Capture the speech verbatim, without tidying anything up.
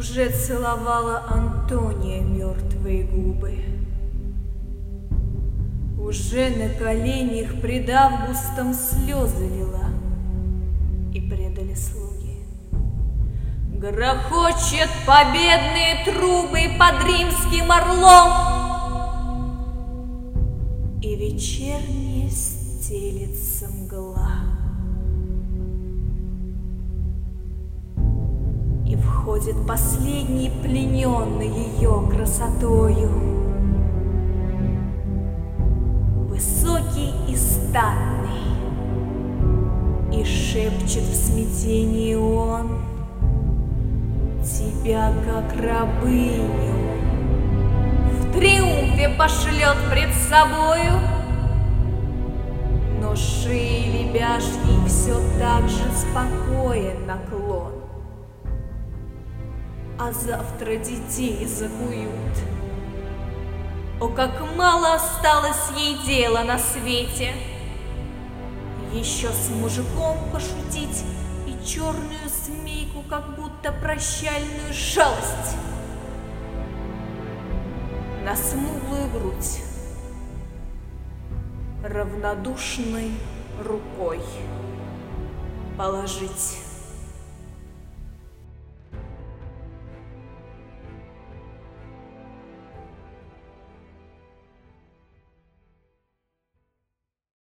Уже целовала Антония мертвые губы. Уже на коленях пред Августом слезы лила, и предали слуги. Грохочет победные трубы под римским орлом, и вечерняя стелется мгла. И входит последний плененный ее красотою, высокий и статный, и шепчет в смятении он: тебя, как рабыню, в триумфе пошлет пред собою, но шеи лебяжьей все так же спокоен наклон. А завтра детей закуют. О, как мало осталось ей дела на свете! Еще с мужиком пошутить и черную змейку, как будто прощальную шалость на смуглую грудь равнодушной рукой положить.